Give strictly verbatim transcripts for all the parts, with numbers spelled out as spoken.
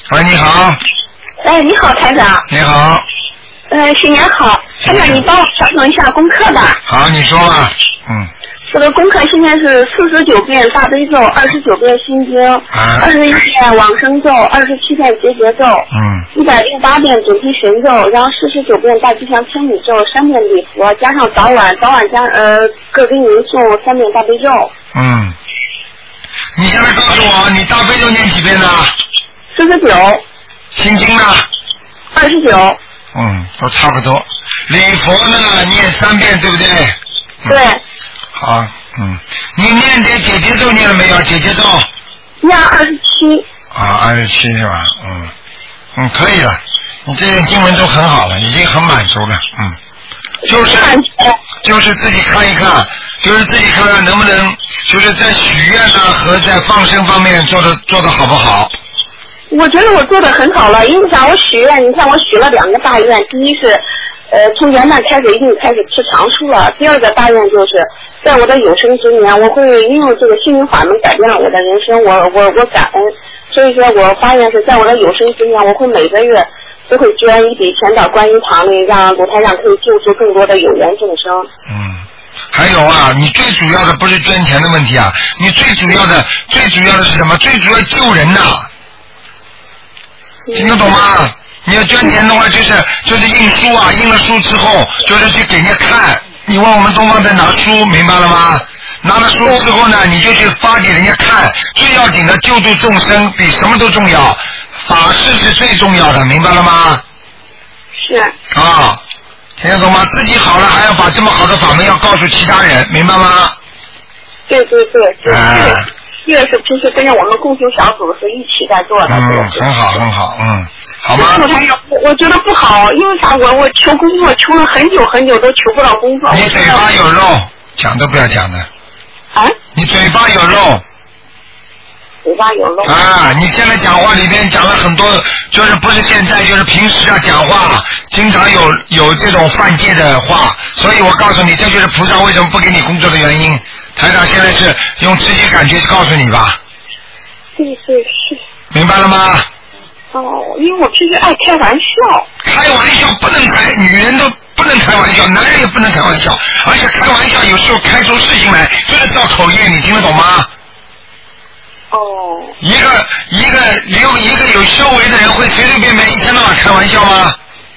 喂，你好。 哎，你好，台长。 你好。 呃，新年好，台长，你帮我调整一下功课吧。 好，你说吧。嗯。 这个功课现在是四十九遍大悲咒，二十九遍心经，二十一遍往生咒，二十七遍结节咒， 嗯， 一百零八遍准提神咒，然后四十九遍大吉祥天女咒，三遍礼佛，加上早晚，早晚加呃各给您送三遍大悲咒。 嗯。你现在告诉我，你大悲咒念几遍呢？ 四十九。 心经呢？ 二十九。 嗯，都差不多。礼佛呢，念三遍，对不对？ 对。 嗯、好，嗯，你念点姐姐咒念了没有？姐姐咒。 念二十七。 啊，二十七是吧？嗯，嗯，可以了。你这些经文都很好了，已经很满足了，嗯。就是就是自己看一看，就是自己看看能不能，就是在许愿呢和在放生方面做的做的好不好？ 我觉得我做的很好了，因为想我许愿，你看我许了两个大愿，第一是，呃，从元旦开始一定开始吃长素了。第二个大愿就是，在我的有生之年，我会运用这个心灵法门改变了我的人生，我我我感恩。所以说我发愿是在我的有生之年，我会每个月都会捐一笔钱到观音堂里，让卢台长可以救助更多的有缘众生。 嗯。还有啊，你最主要的不是捐钱的问题啊，你最主要的最主要的是什么？最主要救人呐、啊。听得懂吗？你要捐钱的话，就是就是印书啊，印了书之后，就是去给人家看。你问我们东方在拿书，明白了吗？拿了书之后呢，你就去发给人家看。最要紧的救度众生比什么都重要，法事是最重要的，明白了吗？ 是。 啊，听得懂吗？自己好了，还要把这么好的法门要告诉其他人，明白吗？ 对对对，对。 啊。 这个是平时跟着我们共修小组是一起在做的。 嗯，很好很好，嗯，好吗？ 我我觉得不好，因为啥？我我求工作求了很久很久都求不到工作。 你嘴巴有肉，讲都不要讲的。 啊？ 你嘴巴有肉。 嘴巴有肉。 啊！你现在讲话里边讲了很多，就是不是现在，就是平时啊讲话，经常有有这种犯戒的话，所以我告诉你，这就是菩萨为什么不给你工作的原因。台长现在是用直接感觉告诉你吧。 对对是。 明白了吗？ 哦，因为我平时爱开玩笑。 开玩笑不能开，女人都不能开玩笑，男人也不能开玩笑，而且开玩笑有时候开出事情来，真的造口业，你听得懂吗？ 哦。 一个一个有一个有修为的人会随随便便一天到晚开玩笑吗？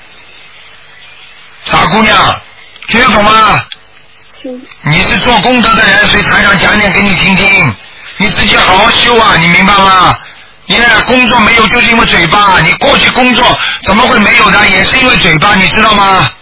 傻姑娘，听得懂吗？你是做功德的人，所以台长讲点给你听听。你自己好好修啊，你明白吗？你看工作没有，就是因为嘴巴。你过去工作怎么会没有的？也是因为嘴巴，你知道吗？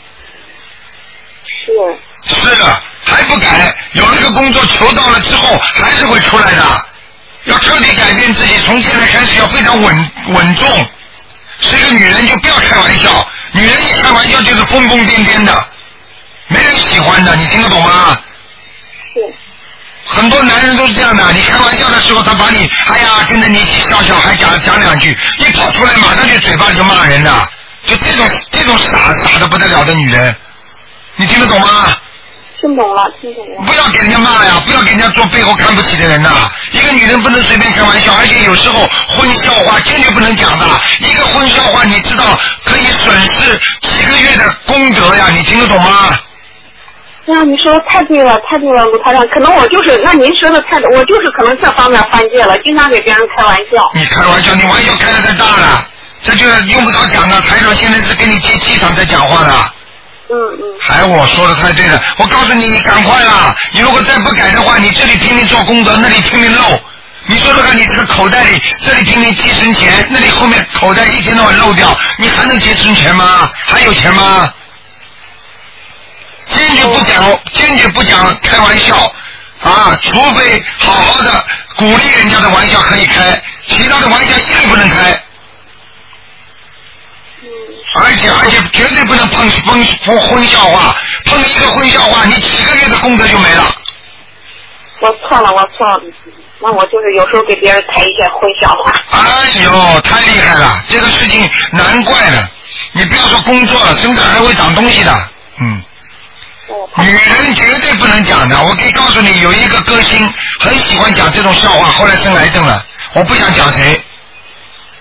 是。 是的，还不改。有一个工作求到了之后，还是会出来的。要彻底改变自己，从现在开始要非常稳稳重。是一个女人就不要开玩笑，女人一开玩笑就是疯疯癫癫的。没人喜欢的，你听得懂吗？ 是。 很多男人都是这样的，你开玩笑的时候，他把你，哎呀，跟着你一起笑笑，还讲讲两句，一跑出来马上就嘴巴里就骂人的，就这种这种傻傻的不得了的女人，你听得懂吗？ 听懂了，听懂了。 不要给人家骂呀，不要给人家做背后看不起的人呐。一个女人不能随便开玩笑，而且有时候荤笑话坚决不能讲的。一个荤笑话，你知道可以损失几个月的功德呀，你听得懂吗？ 呀，你说的太对了，太对了，卢台长，可能我就是，那您说的太对，我就是可能这方面犯戒了，经常给别人开玩笑。 你开玩笑，你玩笑开的太大了，这就用不着讲的。台长现在是跟你接气场在讲话的。 嗯嗯。 还我说的太对了，我告诉你，你赶快啦！你如果再不改的话，你这里拼命做功德，那里拼命漏。你说说看，你这个口袋里，这里拼命积存钱，那里后面口袋一天到晚漏掉，你还能积存钱吗？还有钱吗？坚决不讲，坚决不讲开玩笑啊！除非好好的鼓励人家的玩笑可以开，其他的玩笑一律不能开。而且而且绝对不能碰碰碰荤笑话，碰一个荤笑话，你几个月的功德就没了。 我错了，我错了，那我就是有时候给别人开一些荤笑话。 哎呦，太厉害了！这个事情难怪了。你不要说工作了，身上还会长东西的。嗯。女人绝对不能讲的，我可以告诉你，有一个歌星很喜欢讲这种笑话，后来生癌症了，我不想讲谁。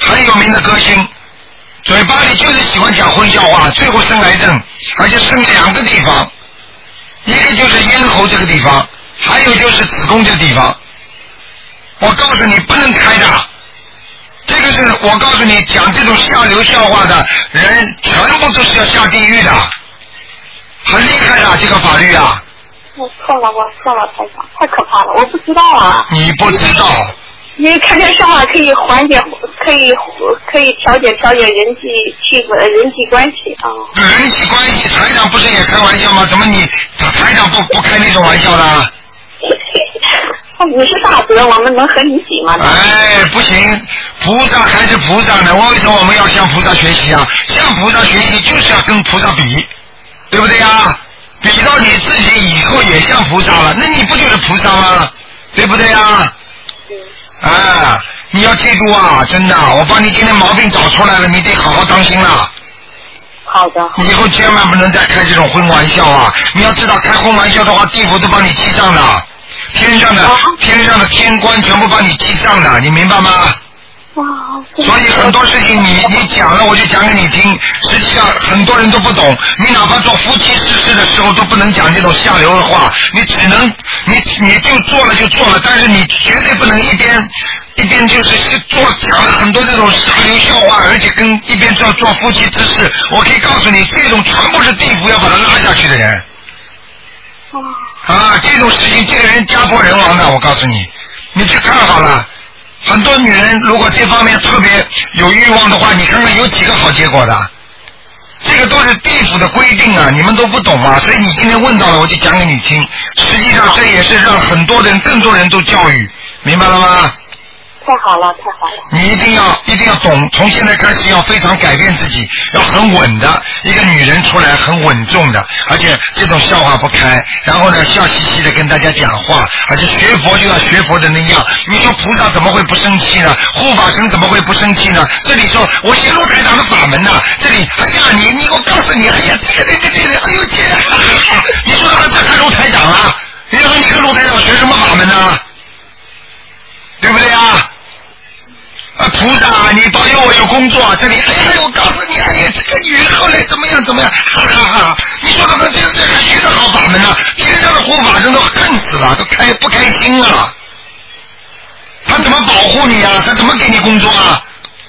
很有名的歌星，嘴巴里就是喜欢讲荤笑话，最后生癌症，而且生两个地方，一个就是咽喉这个地方，还有就是子宫这个地方。我告诉你，不能开的。这个是我告诉你，讲这种下流笑话的人，全部都是要下地狱的，很厉害的这个法律啊！ 我错了，我错了，台长，太可怕了，我不知道啊。 你不知道？ 因为看这笑话可以缓解，可以可以调节调节人际气氛、人际关系啊。 人际关系，台长不是也开玩笑吗？怎么你台长不不开那种玩笑的？ 你是大德，我们能和你比吗？ 哎，不行，菩萨还是菩萨呢。为什么我们要向菩萨学习啊？向菩萨学习就是要跟菩萨比，对不对呀？比到你自己以后也像菩萨了，那你不就是菩萨吗？对不对呀？嗯。啊，你要记住啊，真的，我帮你今天毛病找出来了，你得好好当心了。 好的。 以后千万不能再开这种荤玩笑啊！你要知道，开荤玩笑的话，地府都帮你记账的。天上的、哦、天上的天官全部帮你记账的，你明白吗？ 哇！ 所以很多事情你你讲了，我就讲给你听。实际上很多人都不懂，你哪怕做夫妻之事的时候都不能讲这种下流的话，你只能你你就做了就做了，但是你绝对不能一边一边就是做讲了很多这种下流笑话，而且跟一边做做夫妻之事。我可以告诉你，这种全部是地府要把他拉下去的人。 哦。 啊，这种事情，这个人家破人亡的，我告诉你，你去看好了。很多女人如果这方面特别有欲望的话，你看看有几个好结果的？这个都是地府的规定啊，你们都不懂啊，所以你今天问到了，我就讲给你听。实际上这也是让很多人、更多人都教育，明白了吗？ 太好了，太好了！ 你一定要一定要懂，从现在开始要非常改变自己，要很稳的一个女人出来，很稳重的，而且这种笑话不开，然后呢笑嘻嘻的跟大家讲话，而且学佛就要学佛的那样。你说菩萨怎么会不生气呢？护法神怎么会不生气呢？这里说我学陆台长的法门呢、啊，这里哎呀你你我告诉你，哎呀这个这个这个哎呦姐，你说他这看陆台长啊？你说你跟陆台长学什么法门呢？对不对啊？啊，菩萨，你保佑我有工作。这里，哎呀，我告诉你，哎呀，这个女人后来怎么样怎么样，哈哈哈！你说他们这这还学的好法门呢？天上的护法神都恨死了，都开不开心啊！他怎么保护你啊？他怎么给你工作啊？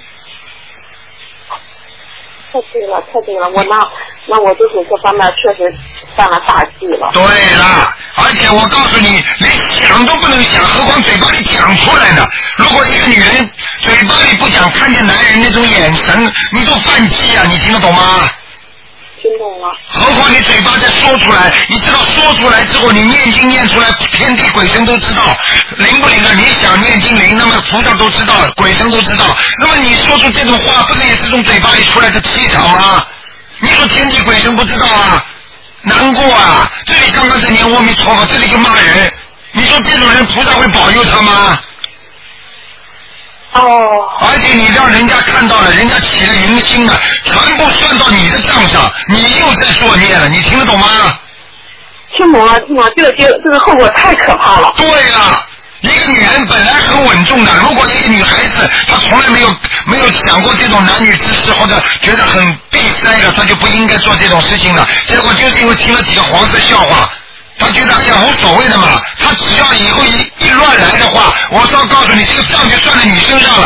太对了，太对了，我那那我就是这方面确实犯了大忌了。 对了，而且我告诉你，连想都不能想，何况嘴巴里讲出来呢？如果一个女人嘴巴里不想看见男人那种眼神，你都犯忌啊！你听得懂吗？ 听懂了。 何况你嘴巴再说出来，你知道说出来之后，你念经念出来，天地鬼神都知道灵不灵啊？你想念经灵，那么菩萨都知道，鬼神都知道。那么你说出这种话，不是也是从嘴巴里出来的气场吗？你说天地鬼神不知道啊？难过啊！这里刚刚在念阿弥陀佛，这里就骂人。你说这种人菩萨会保佑他吗？ 哦。 而且你让人家看到了，人家起了淫心了，全部算到你的账上，你又在作孽了，你听得懂吗？ 听懂了，听懂了，这个这个这个后果太可怕了。 对了，一个女人本来很稳重的，如果一个女孩子她从来没有没有想过这种男女之事，或者觉得很闭塞了，她就不应该做这种事情了。结果就是因为听了几个黄色笑话。他觉得哎呀无所谓的嘛，他只要以后一一乱来的话，我是要告诉你，这个账就算在你身上了，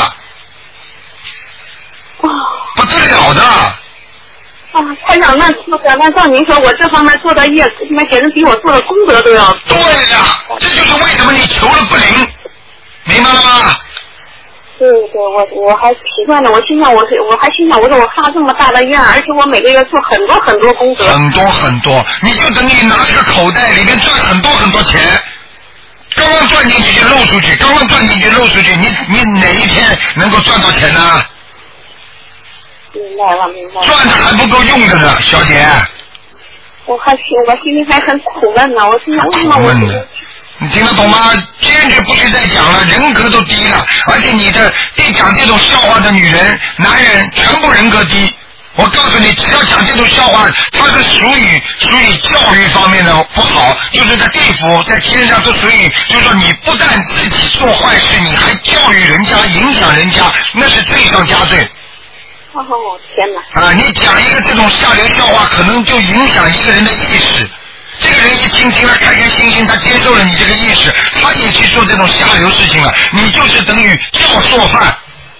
哇， 不得了的。 啊，台长，那那那照您说，我这方面做的业，那简直比我做的功德都要。 对呀，这就是为什么你求了不灵，明白了吗？ 对对，我我还习惯了，我心想我我还心想我说我发这么大的愿，而且我每个月做很多很多功德。 很多很多，你就等于拿一个口袋里面赚很多很多钱，刚刚赚进去就漏出去，刚刚赚进去漏出去，你你哪一天能够赚到钱呢？ 明白了，明白了。 赚的还不够用的呢，小姐。 我还心我心里还很苦闷呢，我心想为什么我。 你听得懂吗？坚决不许再讲了，人格都低了，而且你的一讲这种笑话的女人、男人，全部人格低， 我告诉你，只要讲这种笑话，它是属于属于教育方面的不好，就是在地府在天上都属于，就是说你不但自己做坏事，你还教育人家，影响人家，那是罪上加罪。 哦天哪！ 啊，你讲一个这种下流笑话，可能就影响一个人的意识。这个人一听听了开开心心，他接受了你这个意识，他也去做这种下流事情了，你就是等于教唆犯。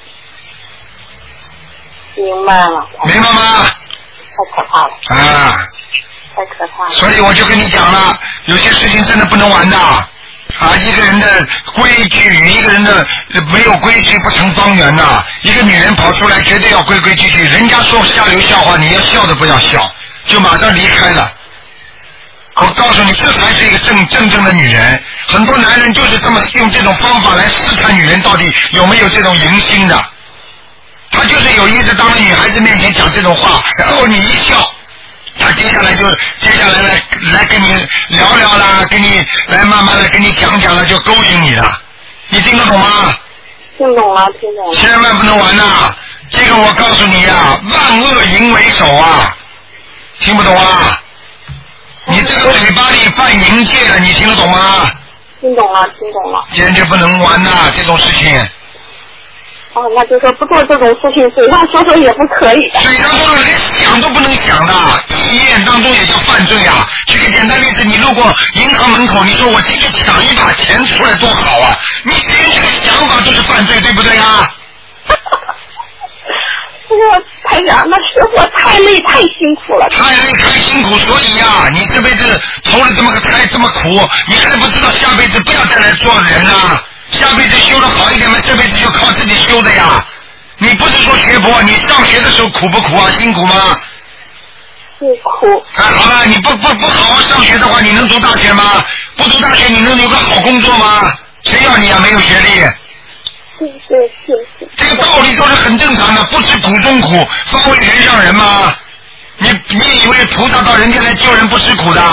明白了。 明白吗？ 太可怕了。 啊。 太可怕了。 所以我就跟你讲了，有些事情真的不能玩的。啊，一个人的规矩与一个人的没有规矩不成方圆呐。一个女人跑出来，绝对要规规矩矩。人家说下流笑话，你要笑都不要笑，就马上离开了。我告诉你，这才是一个正正正的女人。很多男人就是这么用这种方法来试探女人到底有没有这种淫心的。他就是有意识当着女孩子面前讲这种话，然后你一笑，他接下来就接下来来来跟你聊聊啦，跟你来慢慢的跟你讲讲了，就勾引你了。你听得懂吗？ 听懂了，听懂了。 千万不能玩呐！这个我告诉你呀、啊，万恶淫为首啊！听不懂啊？你这个嘴巴里犯淫戒了，你听得懂吗？ 听懂了，听懂了。 坚决不能玩呐，这种事情。 哦，那就说不做这种事情，嘴上说说也不可以。 嘴上说说连想都不能想的，意念当中也叫犯罪啊！举个简单例子，你路过银行门口，你说我今天抢一把钱出来多好啊！你连这个想法都是犯罪，对不对啊？ 这个台长，那生活太累太辛苦了。 太累太辛苦，所以呀、啊，你这辈子投了这么个胎这么苦，你还不知道下辈子不要再来做人啊！下辈子修得好一点嘛，这辈子就靠自己修的呀。你不是说学佛，你上学的时候苦不苦啊？辛苦吗？ 辛苦。 哎，好了，你不不不好好上学的话，你能读大学吗？不读大学，你能有个好工作吗？谁要你啊？没有学历。 是是是是。 这个道理都是很正常的，不吃苦中苦，方为人上人吗？你你以为菩萨到人间来救人不吃苦的？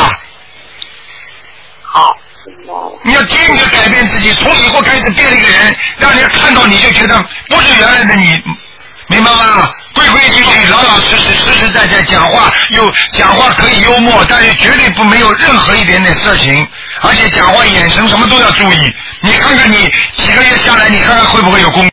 好。 你要坚决改变自己，从以后开始变了一个人，让人家看到你就觉得不是原来的你，明白吗？规规矩矩、老老实实、实实在在讲话，又讲话可以幽默，但是绝对不没有任何一点点色情，而且讲话眼神什么都要注意。你看看你几个月下来，你看看会不会有功？